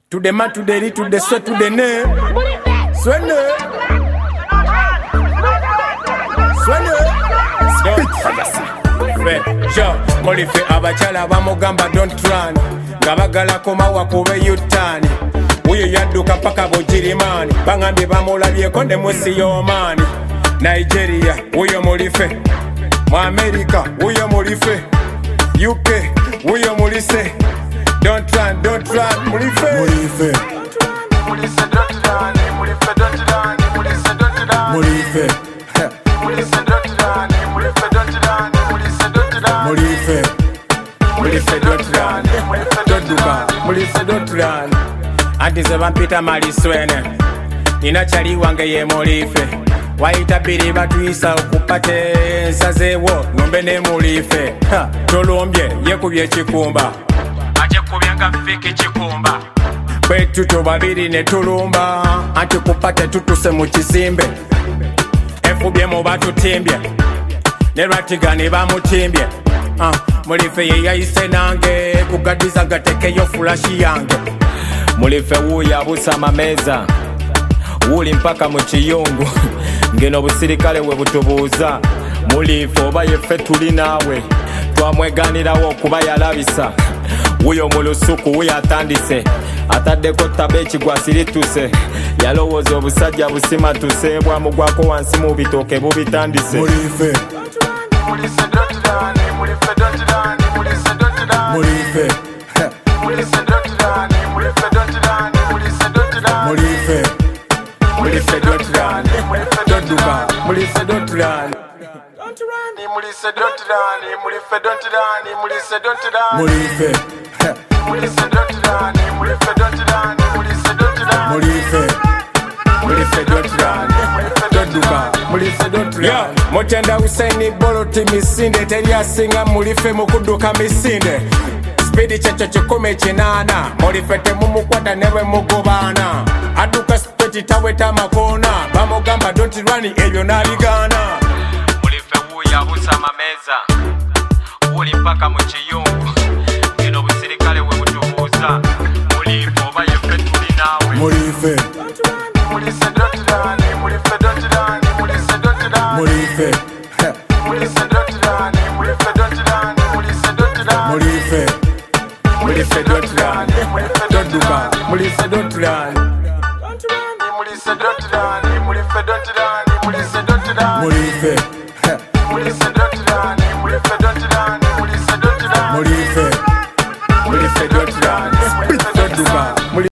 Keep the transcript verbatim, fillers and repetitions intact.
To the man, to the ri, to the sweat, to the ne. Swene. Swene. Spit for yourself. Sure. Molife abachala bamugamba don't run. Gabagala komawa kube yutani. Uyo yaduka paka bojirimani. Bangambi bamulabyeko ne musi yomani. Nigeria, uyo molife. Mu America, uyo molife. U K, uyo molise. Don't run, don't run, molife. Molife. Molise don't run, molife don't run, molise don't run. Molife. Molise don't run, molife don't run, molise don't run. Molife. Molife don't run, don't do bad. Molife don't run. Antize bampita maliswene. Inachali wange ye molife. Waita biri batuyisa okupate nsazeewo nombe ne molife. Tolombye yekubye kikumba. Aje kubyenga fiki kikumba. Betu to babiri ne tulumba. Anti kupate tutuse mu kizimbe. Efubye mu batutimbye. Ne ratigani bamutimbye. Ah, Molife ye yayise nange kugadiza gatekeyo fulashi yange. Molife wuya busama meza. Wuli mpaka mu kiyungu. Ngeno busirikale we butubuuza. Molife oba yeffe tuli naawe. Twamweganirawo kuba yalabisa. Wuyo mu lusuku wuyo atandise. Ataddeko ttaba ekigwa sirituse. Yalowooza obusajja busimatuse. Bwamugwako wansi mu bitooke bubitandise. Molife. Molise don't run, molife don't run, molise don't run. Molife. Molise don't run, molife don't run, molise don't run. Molife. Molife don't run, don't do bad. Molife don't run. Don't run, molise don't run, molife don't run, molise don't run. Molife. Molise don't run, molife don't run, molise don't run. Molife. Molife don't run, don't do bad. Molife don't run. Yeah, Motenda Usaini Boloti misinde teryasinga Molife mukuduka misinde. Speedi checho chikome chinana. Molife temumukwata newe mugobana. Aduka speti taweta makona. Bamugamba don't run ebyo nabigana. Molife wuya busama meza. Wuli mpaka mu kiyungu. Ngeno busirikale we butubuuza. Molife oba yeffe tuli naawe. Molife. Molise don't run, molife don't run, molise don't run. Molife. Molise don't run, molife don't run, molise don't run. Molife. Molife don't run, don't do bad. Molife don't run. Molise don't run, molife don't run, molise don't run. Molife.